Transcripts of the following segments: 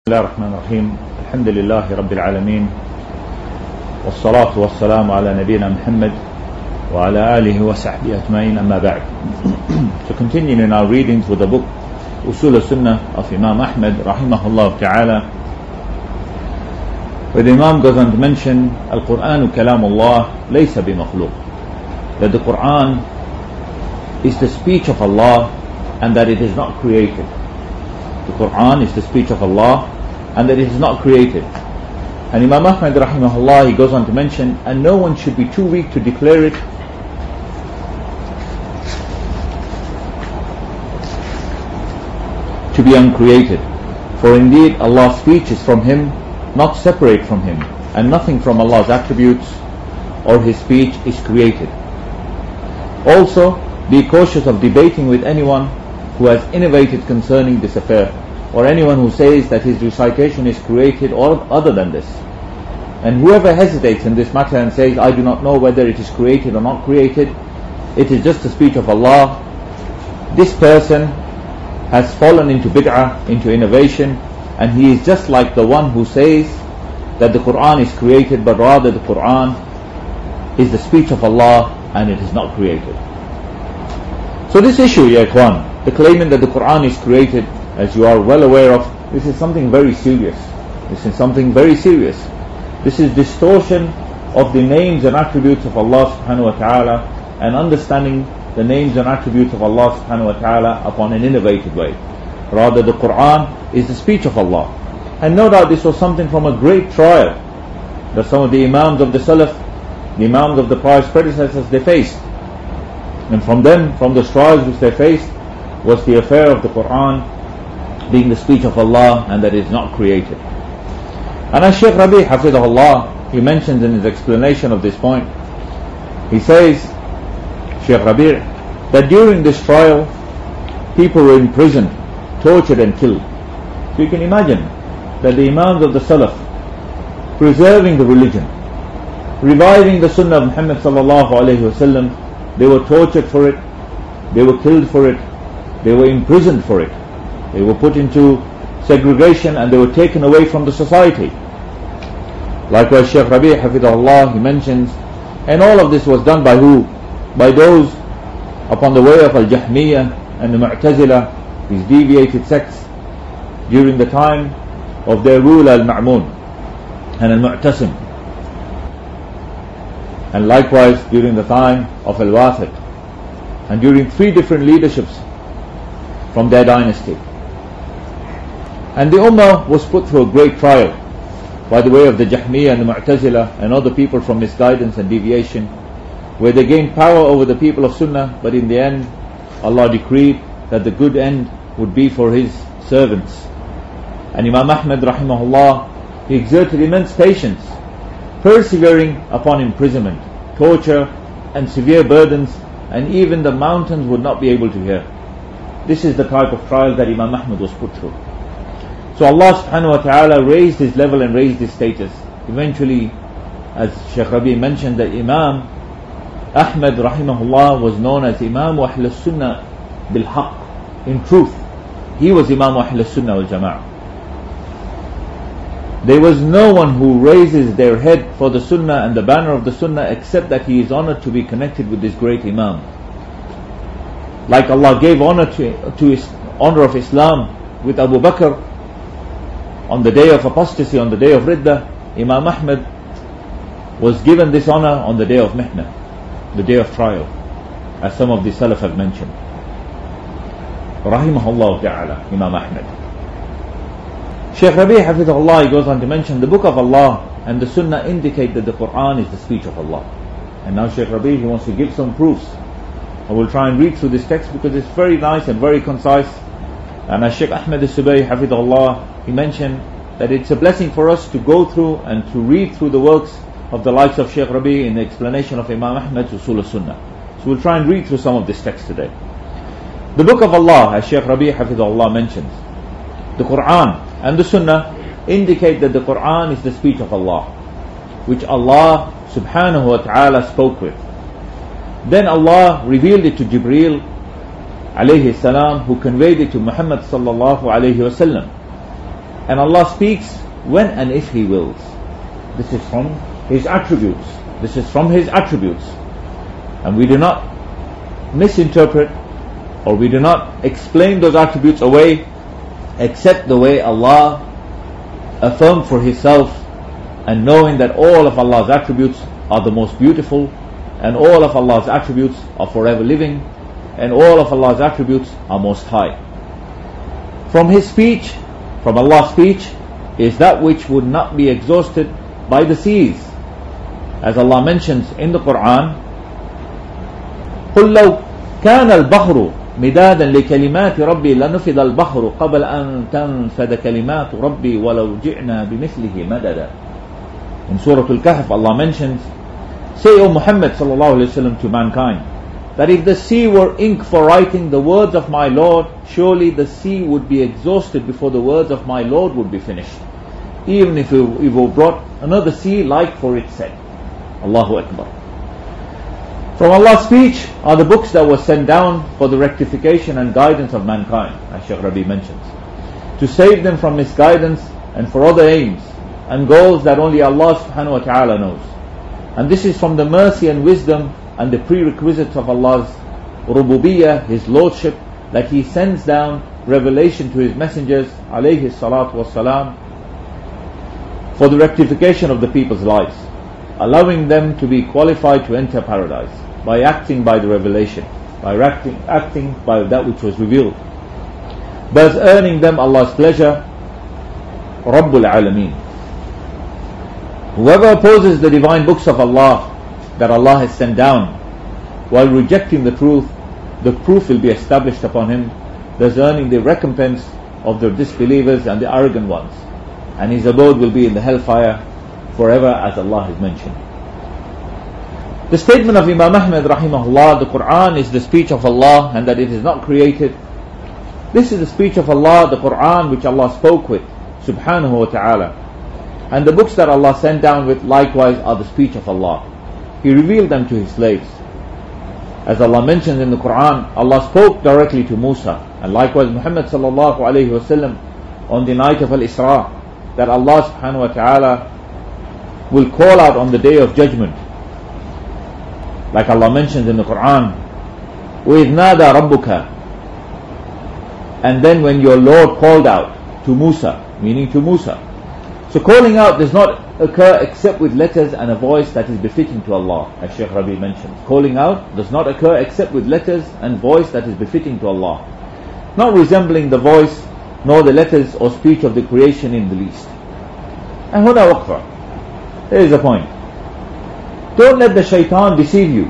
بسم الله الرحمن الرحيم. الحمد لله رب العالمين، والصلاة والسلام على نبينا محمد وعلى آله وصحبه أجمعين. أما بعد. So continuing in our readings with the book Usul al-Sunnah of Imam Ahmad rahimahullah ta'ala, where the Imam goes on to mention Al-Qur'anu kalamullah laysa bimakhluq, that the Qur'an is the speech of Allah and that it is not created. The Qur'an is the speech of Allah and that it is not created. And Imam Ahmad rahimahullah, he goes on to mention, and no one should be too weak to declare it to be uncreated. For indeed Allah's speech is from Him, not separate from Him, and nothing from Allah's attributes or His speech is created. Also, be cautious of debating with anyone who has innovated concerning this affair, or anyone who says that his recitation is created or other than this. And whoever hesitates in this matter and says, I do not know whether it is created or not created, it is just the speech of Allah, this person has fallen into bid'ah, into innovation, and he is just like the one who says that the Qur'an is created, but rather the Qur'an is the speech of Allah and it is not created. So this issue, ya ikhwan, the claiming that the Qur'an is created, as you are well aware of, this is something very serious. This is something very serious. This is distortion of the names and attributes of Allah subhanahu wa ta'ala, and understanding the names and attributes of Allah subhanahu wa ta'ala upon an innovative way. Rather, the Qur'an is the speech of Allah. And no doubt this was something from a great trial that some of the Imams of the Salaf, the Imams of the pious predecessors, they faced. And from them, from the trials which they faced, was the affair of the Qur'an being the speech of Allah and that it is not created. And as Shaykh Rabi' hafidhahullah, he mentions in his explanation of this point, he says, Shaykh Rabi', that during this trial people were imprisoned, tortured and killed. So you can imagine that the Imams of the Salaf, preserving the religion, reviving the Sunnah of Muhammad sallallahu alayhi wasallam, they were tortured for it, they were killed for it, they were imprisoned for it, they were put into segregation and they were taken away from the society. Likewise, Shaykh Rabi' hafidhahullah, he mentions, and all of this was done by who? By those upon the way of Al-Jahmiyyah and the Mu'tazila, these deviated sects, during the time of their ruler Al-Ma'mun and Al-Mu'tasim, and likewise during the time of Al-Wathiq, and during 3 different leaderships from their dynasty. And the Ummah was put through a great trial by the way of the Jahmiyyah and the Mu'tazila and other people from misguidance and deviation, where they gained power over the people of Sunnah, but in the end Allah decreed that the good end would be for His servants. And Imam Ahmad rahimahullah, he exerted immense patience, persevering upon imprisonment, torture and severe burdens, and even the mountains would not be able to hear. This is the type of trial that Imam Ahmad was put through. So Allah subhanahu wa ta'ala raised his level and raised his status. Eventually, as Shaykh Rabi mentioned, that Imam Ahmad rahimahullah was known as Imam Ahl Sunnah bil Haqq. In truth, he was Imam Ahl Sunnah wal Jama'ah. There was no one who raises their head for the Sunnah and the banner of the Sunnah except that he is honored to be connected with this great Imam. Like Allah gave honor to his honor of Islam with Abu Bakr on the day of apostasy, on the day of Riddah, Imam Ahmad was given this honor on the day of Mihnah, the day of trial, as some of the Salaf have mentioned. Rahimahullah ta'ala, Imam Ahmad. Shaykh Rabi' hafidhahullah, he goes on to mention, the book of Allah and the Sunnah indicate that the Qur'an is the speech of Allah. And now Shaykh Rabi', he wants to give some proofs. I will try and read through this text because it's very nice and very concise. And as Shaykh Ahmad al-Subayh hafidhahullah, he mentioned that it's a blessing for us to go through and to read through the works of the likes of Shaykh Rabi' in the explanation of Imam Ahmad's Usul al-Sunnah. So we'll try and read through some of this text today. The book of Allah, as Shaykh Rabi' hafidhahullah mentions, the Qur'an and the Sunnah indicate that the Qur'an is the speech of Allah, which Allah subhanahu wa ta'ala spoke with. Then Allah revealed it to Jibreel alayhi salam, who conveyed it to Muhammad sallallahu alayhi wasallam. and Allah speaks when and if He wills. This is from His attributes. This is from His attributes. And we do not misinterpret or we do not explain those attributes away except the way Allah affirmed for Himself, and knowing that all of Allah's attributes are the most beautiful, and all of Allah's attributes are forever living, and all of Allah's attributes are most high. From His speech, from Allah's speech, is that which would not be exhausted by the seas. As Allah mentions in the Quran, قُلْ لَوْ كَانَ الْبَحْرُ مِدَادًا لِكَلِمَاتِ رَبِّي لَنُفِدَ الْبَحْرُ قَبْلَ أَن تَنْفَدَ كَلِمَاتُ رَبِّي وَلَوْ جِئْنَا بِمِثْلِهِ مَدَدًا. In Surah Al-Kahf, Allah mentions, say, O Muhammad sallallahu alayhi wa sallam, to mankind, that if the sea were ink for writing the words of my Lord, surely the sea would be exhausted before the words of my Lord would be finished, even if we brought another sea like for its sake. Allahu Akbar. From Allah's speech are the books that were sent down for the rectification and guidance of mankind, as Shaykh Rabi mentions, to save them from misguidance and for other aims and goals that only Allah subhanahu wa ta'ala knows. And this is from the mercy and wisdom and the prerequisites of Allah's rububiyyah, His lordship, that He sends down revelation to His messengers alayhi salatu wassalam for the rectification of the people's lives, allowing them to be qualified to enter paradise by acting by the revelation, by acting by that which was revealed, thus earning them Allah's pleasure, Rabbul Alameen. Whoever opposes the divine books of Allah that Allah has sent down while rejecting the truth, the proof will be established upon him, thus earning the recompense of the disbelievers and the arrogant ones, and his abode will be in the hellfire forever, as Allah has mentioned. The statement of Imam Ahmad rahimahullah, the Quran is the speech of Allah and that it is not created. This is the speech of Allah, the Quran which Allah spoke with, subhanahu wa ta'ala. And the books that Allah sent down with likewise are the speech of Allah. He revealed them to His slaves. As Allah mentions in the Quran, Allah spoke directly to Musa, and likewise Muhammad sallallahu alayhi wasallam on the night of Al-Isra, that Allah subhanahu wa ta'ala will call out on the day of judgment. Like Allah mentions in the Quran, وَإِذْ نَادَى رَبُّكَ, and then when your Lord called out to Musa, meaning to Musa. So calling out does not occur except with letters and a voice that is befitting to Allah, as Shaykh Rabi mentions. Calling out does not occur except with letters and voice that is befitting to Allah, not resembling the voice nor the letters or speech of the creation in the least. And huna waqfa. There is a point. Don't let the shaitan deceive you.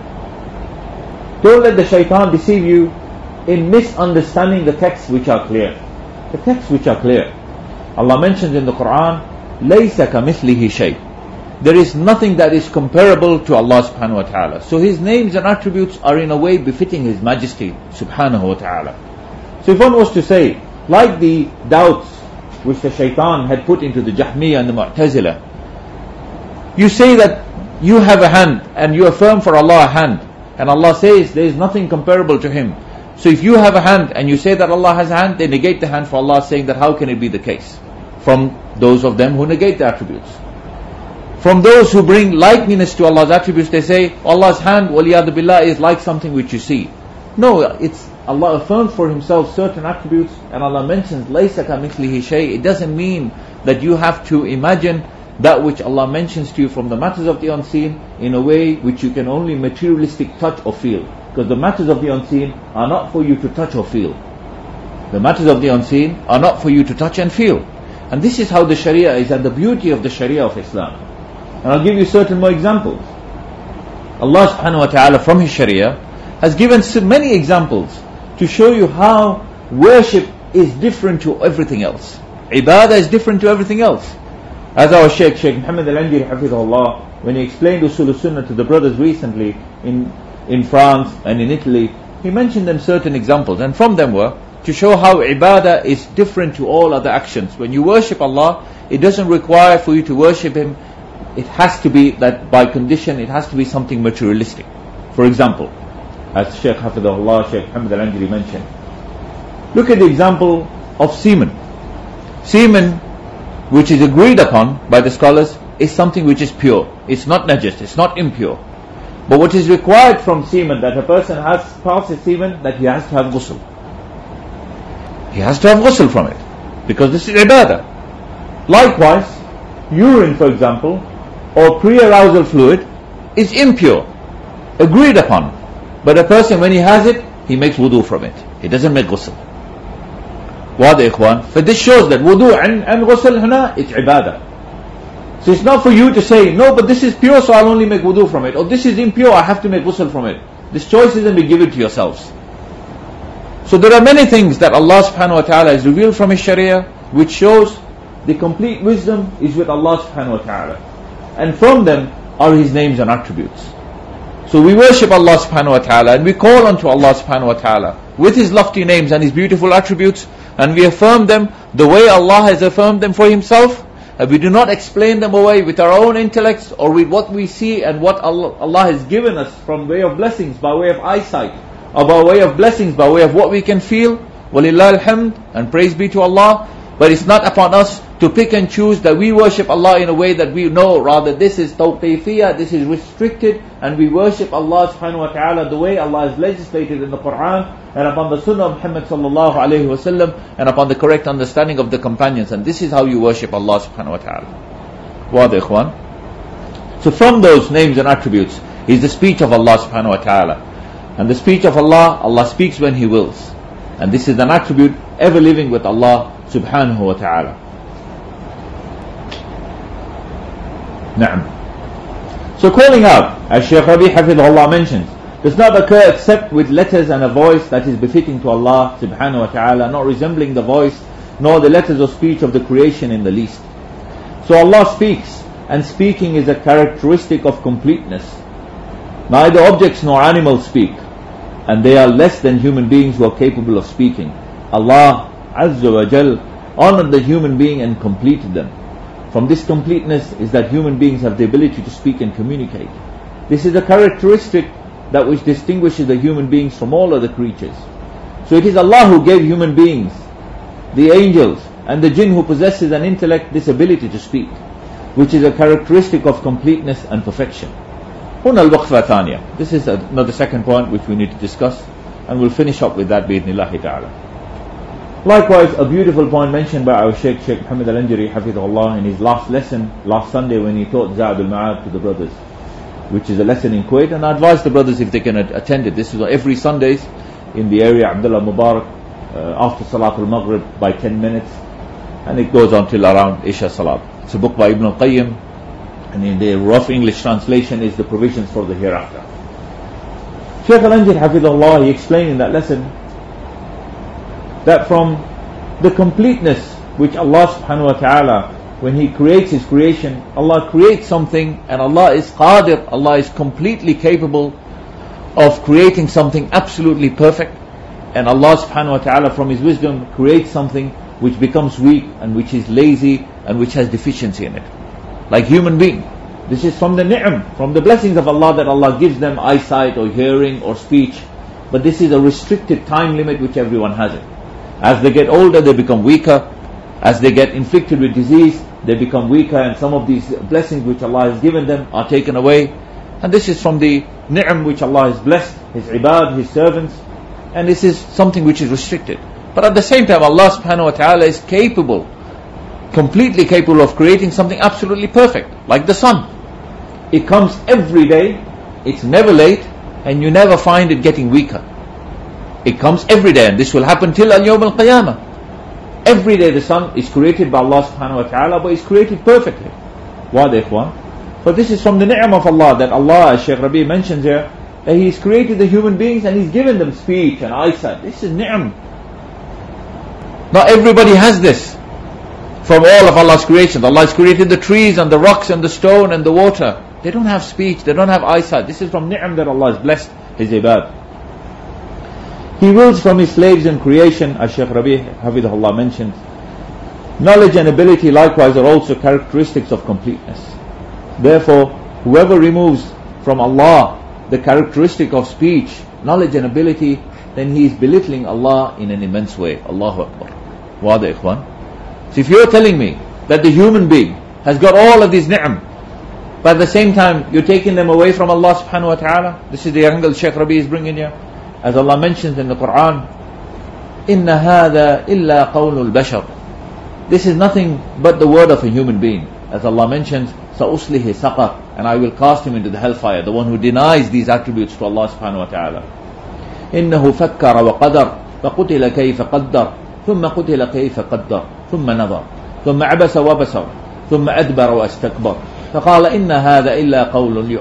Don't let the shaitan deceive you in misunderstanding the texts which are clear. The texts which are clear. Allah mentions in the Quran, لَيْسَ كَمِثْلِهِ شَيْءٍ. There is nothing that is comparable to Allah subhanahu wa ta'ala. So His names and attributes are in a way befitting His majesty subhanahu wa ta'ala. So if one was to say, like the doubts which the shaitan had put into the Jahmiyyah and the Mu'tazila, you say that you have a hand and you affirm for Allah a hand, and Allah says there is nothing comparable to Him. So if you have a hand and you say that Allah has a hand, they negate the hand for Allah, saying that how can it be the case? From those of them who negate the attributes. From those who bring likeness to Allah's attributes, they say Allah's hand, waliyadu billah, is like something which you see. No, it's Allah affirms for Himself certain attributes, and Allah mentions laysa kamithlihi shay. It doesn't mean that you have to imagine that which Allah mentions to you from the matters of the unseen in a way which you can only materialistic touch or feel. Because the matters of the unseen are not for you to touch or feel. The matters of the unseen are not for you to touch and feel. And this is how the Sharia is, and the beauty of the Sharia of Islam. And I'll give you certain more examples. Allah subhanahu wa ta'ala from His Sharia has given so many examples to show you how worship is different to everything else. Ibadah is different to everything else. As our Shaykh Muhammad Al-Andiri Hafidhullah, when he explained Usul Sunnah to the brothers recently in France and in Italy, he mentioned them certain examples, and from them were to show how ibadah is different to all other actions. When you worship Allah, it doesn't require for you to worship Him. It has to be that by condition, it has to be something materialistic. For example, as Shaykh Hafidhullah, Shaykh Muhammad Al-Andiri mentioned, look at the example of semen. Semen, which is agreed upon by the scholars, is something which is pure. It's not najis, it's not impure. But what is required from semen, that a person has passes semen, that he has to have ghusl. He has to have ghusl from it, because this is ibadah. Likewise, urine, for example, or pre-arousal fluid is impure, agreed upon. But a person, when he has it, he makes wudu from it. He doesn't make ghusl. Wada ikhwan. For this shows that wudu and ghusl huna, it's ibadah. So it's not for you to say, no, but this is pure, so I'll only make wudu from it. Or this is impure, I have to make ghusl from it. This choice isn't be given to yourselves. So there are many things that Allah subhanahu wa ta'ala has revealed from His Sharia, which shows the complete wisdom is with Allah subhanahu wa ta'ala. And from them are His names and attributes. So we worship Allah subhanahu wa ta'ala, and we call unto Allah subhanahu wa ta'ala with His lofty names and His beautiful attributes, and we affirm them the way Allah has affirmed them for Himself, and we do not explain them away with our own intellects or with what we see and what Allah has given us from way of blessings, by way of eyesight, or by way of blessings, by way of what we can feel. Walillah alhamd, and praise be to Allah. But it's not upon us to pick and choose that we worship Allah in a way that we know. Rather, this is tawqifiyah, this is restricted, and we worship Allah subhanahu wa ta'ala the way Allah has legislated in the Quran, and upon the Sunnah of Muhammad sallallahu alayhi wa sallam, and upon the correct understanding of the companions. And this is how you worship Allah subhanahu wa ta'ala. Wada ikhwan. So from those names and attributes is the speech of Allah subhanahu wa ta'ala. And the speech of Allah, Allah speaks when He wills. And this is an attribute ever living with Allah subhanahu wa ta'ala. Na'am. So calling out, as Shaykh Rabi Hafidhullah mentions, does not occur except with letters and a voice that is befitting to Allah subhanahu wa ta'ala, not resembling the voice nor the letters of speech of the creation in the least. So Allah speaks, and speaking is a characteristic of completeness. Neither objects nor animals speak, and they are less than human beings who are capable of speaking. Allah Azza wa Jal honored the human being and completed them. From this completeness is that human beings have the ability to speak and communicate. This is a characteristic that which distinguishes the human beings from all other creatures. So it is Allah who gave human beings, the angels and the jinn, who possesses an intellect, this ability to speak, which is a characteristic of completeness and perfection. Huna al-waqfa thaniya. This is another second point which we need to discuss, and we'll finish up with that bi-idhnillahi ta'ala. Likewise, a beautiful point mentioned by our Sheikh Muhammad al-Anjari Hafidhullah in his last lesson last Sunday, when he taught Za'ad al-Ma'ad to the brothers, which is a lesson in Kuwait. And I advise the brothers, if they can attend it, this is every Sundays in the area Abdullah Mubarak, after Salat al-Maghrib by 10 minutes, and it goes on till around Isha Salat. It's a book by Ibn al-Qayyim, and in the rough English translation is the provisions for the hereafter. Shaykh al-Anjari Hafidhullah, he explained in that lesson that from the completeness which Allah subhanahu wa ta'ala, when He creates His creation, Allah creates something, and Allah is qadir, Allah is completely capable of creating something absolutely perfect. And Allah subhanahu wa ta'ala, from His wisdom, creates something which becomes weak and which is lazy and which has deficiency in it, like human being. This is from the ni'am, from the blessings of Allah, that Allah gives them eyesight or hearing or speech. But this is a restricted time limit which everyone has it. As they get older, they become weaker. As they get inflicted with disease, they become weaker, and some of these blessings which Allah has given them are taken away. And this is from the ni'am which Allah has blessed His ibad, His servants. And this is something which is restricted. But at the same time, Allah subhanahu wa ta'ala is capable, completely capable of creating something absolutely perfect, like the sun. It comes every day, it's never late, and you never find it getting weaker. It comes every day, and this will happen till al-yawm al-qiyamah. Every day the sun is created by Allah subhanahu wa ta'ala, but it's created perfectly. Wada ikhwan. But this is from the ni'am of Allah, that Allah, as Shaykh Rabi mentions here, that He's created the human beings and He's given them speech and eyesight. This is ni'am. Not everybody has this from all of Allah's creations. Allah has created the trees and the rocks and the stone and the water. They don't have speech, they don't have eyesight. This is from ni'am that Allah has blessed His ibad. He wills from His slaves in creation, as Shaykh Rabi Hafidhullah mentioned. Knowledge and ability likewise are also characteristics of completeness. Therefore, whoever removes from Allah the characteristic of speech, knowledge and ability, then he is belittling Allah in an immense way. Allahu Akbar. Wada ikhwan. So if you're telling me that the human being has got all of these ni'am, but at the same time you're taking them away from Allah subhanahu wa ta'ala, this is the angle Shaykh Rabi is bringing here. As Allah mentions in the Quran, إِنَّ هَذَا إِلَّا قَوْلُ الْبَشَرِ. This is nothing but the word of a human being. As Allah mentions, سَأُصْلِهِ سَقَرْ, and I will cast him into the hellfire, the one who denies these attributes to Allah subhanahu wa ta'ala. إِنَّهُ فَكَّرَ وَقَدَرَ فَقُتِلَ كَيْفَ قَدَّرَ ثُمَّ قُتِلَ كَيْفَ قَدَّرَ ثُمَّ نَظَرَ ثُمَّ عَبَسَ وَبَسَرَ ثُمَّ أَدْبَرَ وَاسْتَكْبَرَ فقال إن هذا إلا قول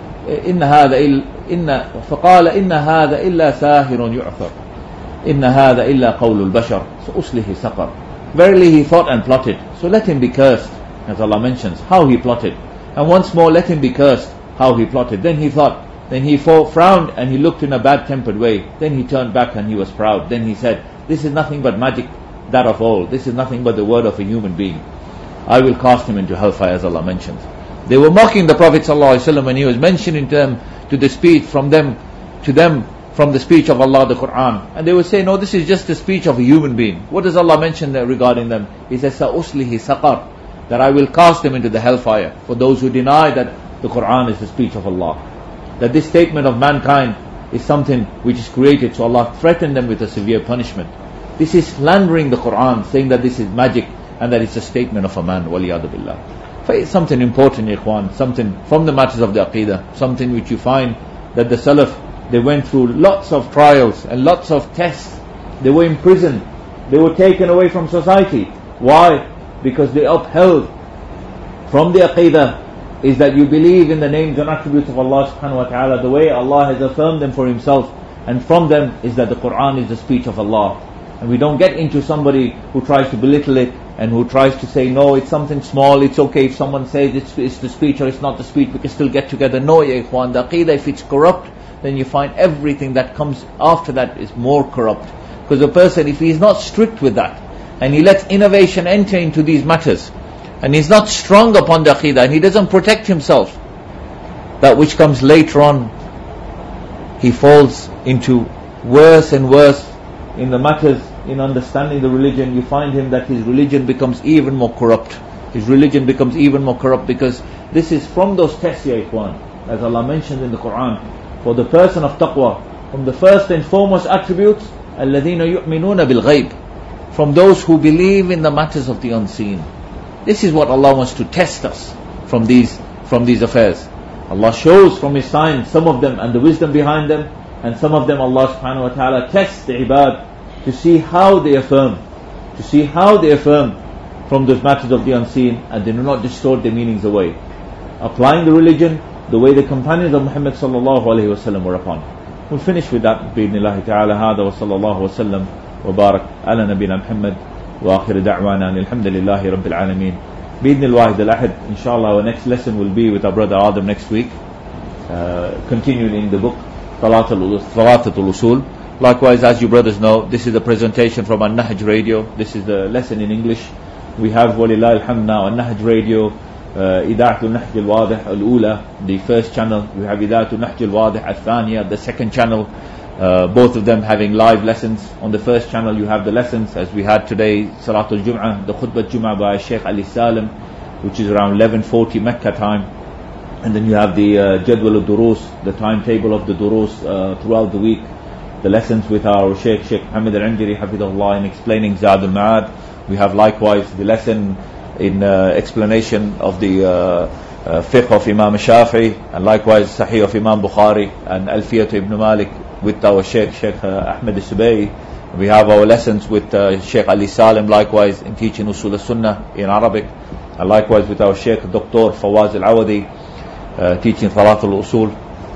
فقال إن هذا إلا ساهر يعثر إن هذا إلا قول البشر سأصله سقر. Verily he thought and plotted, so let him be cursed. As Allah mentions how he plotted, and once more let him be cursed how he plotted. Then he thought, then he frowned and he looked in a bad tempered way. Then he turned back and he was proud. Then he said, this is nothing but magic, that of all. This is nothing but the word of a human being. I will cast him into hellfire, as Allah mentions. They were mocking the Prophet ﷺ when he was mentioning to them, to the speech from them, to them from the speech of Allah, the Quran. And they would say, no, this is just the speech of a human being. What does Allah mention there regarding them? He says, سَأُصْلِهِ سَقَرْ, that I will cast them into the hellfire. For those who deny that the Quran is the speech of Allah. That this statement of mankind is something which is created, so Allah threatened them with a severe punishment. This is slandering the Quran, saying that this is magic and that it's a statement of a man. وَلِيَادُ بِاللَّهِ. It's something important, ikhwan, something from the matters of the Aqidah, something which you find that the Salaf, they went through lots of trials and lots of tests. They were imprisoned, they were taken away from society. Why? Because they upheld from the Aqidah is that you believe in the names and attributes of Allah subhanahu wa ta'ala, the way Allah has affirmed them for Himself, and from them is that the Quran is the speech of Allah. And we don't get into somebody who tries to belittle it and who tries to say, no, it's something small, it's okay if someone says it's the speech or it's not the speech, we can still get together. No, ya ikhwan, the Aqidah, if it's corrupt, then you find everything that comes after that is more corrupt. Because a person, if he's not strict with that, and he lets innovation enter into these matters, and he's not strong upon the Aqidah, and he doesn't protect himself, that which comes later on, he falls into worse and worse in the matters, in understanding the religion. You find him that his religion becomes even more corrupt. His religion becomes even more corrupt because this is from those tests, ya ikhwan, as Allah mentioned in the Quran. For the person of taqwa, from the first and foremost attributes, الَّذِينَ يُؤْمِنُونَ بِالْغَيْبِ, from those who believe in the matters of the unseen. This is what Allah wants to test us from these affairs. Allah shows from His signs, some of them, and the wisdom behind them, and some of them Allah subhanahu wa ta'ala tests the ibad to see how they affirm, from those matters of the unseen, and they do not distort their meanings away, applying the religion the way the companions of Muhammad sallallahu alayhi wa sallam were upon. We'll finish with that bi'idhnillahi ta'ala. Hada wa sallallahu wa sallam wa barak ala nabina Muhammad wa akhir da'wana alhamdulillahi rabbil alameen. Bi'idhnil wahid al-ahad. Inshallah our next lesson will be with our brother Adam next week, continuing in the book Thalathatul Usul. Likewise, as you brothers know, this is a presentation from An-Nahj Radio. This is the lesson in English. We have Walillah alhamd now An-Nahj Radio, Ida'atul Nahj al-Wadih al-Ula, the first channel. We have Ida'atul Nahj al-Wadih al-Thaniya, the second channel. Both of them having live lessons. On the first channel you have the lessons, as we had today, Salatul Jum'ah, the Khutbah Jum'ah by Shaykh Ali Salim, which is around 11:40 Mecca time. And then you have the Jadwal al-Durus, the timetable of the Durus throughout the week. The lessons with our Sheikh Muhammad al-Anjari Hafidhullah in explaining Zad al-Ma'ad. We have likewise the lesson in explanation of the fiqh of Imam Shafi'i, and likewise Sahih of Imam Bukhari and Alfiyat ibn Malik with our Sheikh Ahmed al-Subai. We have our lessons with Sheikh Ali Salim likewise in teaching Usul al-Sunnah in Arabic, and likewise with our Sheikh Dr. Fawaz al-Awadi teaching Thalathatul Usul.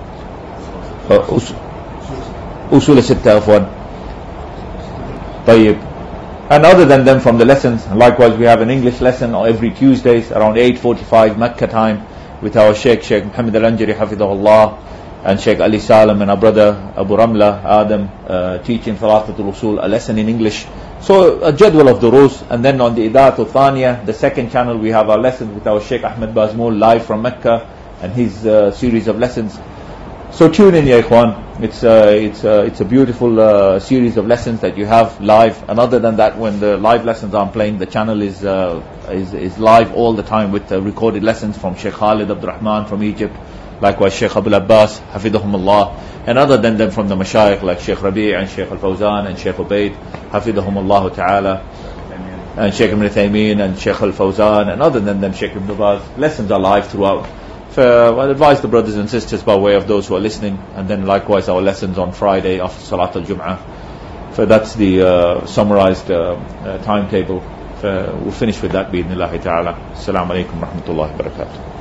Usul al-Sitta afwan. Tayyib. And other than them from the lessons, likewise we have an English lesson every Tuesdays around 8:45 Mecca time with our Sheikh Muhammad al-Anjari Hafidhullah and Sheikh Ali Salam and our brother Abu Ramla Adam teaching Thalathatul Usul, a lesson in English. So a jadwal of durus. And then on the Ida'atul Thaniya, the second channel, we have our lessons with our Sheikh Ahmed Bazmoul live from Mecca and his series of lessons. So tune in, ya ikhwan. It's a beautiful series of lessons that you have live. And other than that, when the live lessons aren't playing, the channel is live all the time with recorded lessons from Sheikh Khalid Abdul Rahman from Egypt, likewise Sheikh Abdul Abbas, Hafidahumullah, and other than them from the Mashayikh like Sheikh Rabi' and Sheikh Al-Fawzan and Sheikh Ubaid, Hafidahumullah Ta'ala, and Sheikh Ibn Taymiyyah and Sheikh Al-Fawzan, and other than them Sheikh Ibn Baz. Lessons are live throughout. So I advise the brothers and sisters by way of those who are listening, and then likewise our lessons on Friday after Salat al-Jum'ah. So that's the summarized timetable. We'll finish with that, bi-idhnillahi ta'ala. Assalamu alaikum wa rahmatullahi wa barakatuh.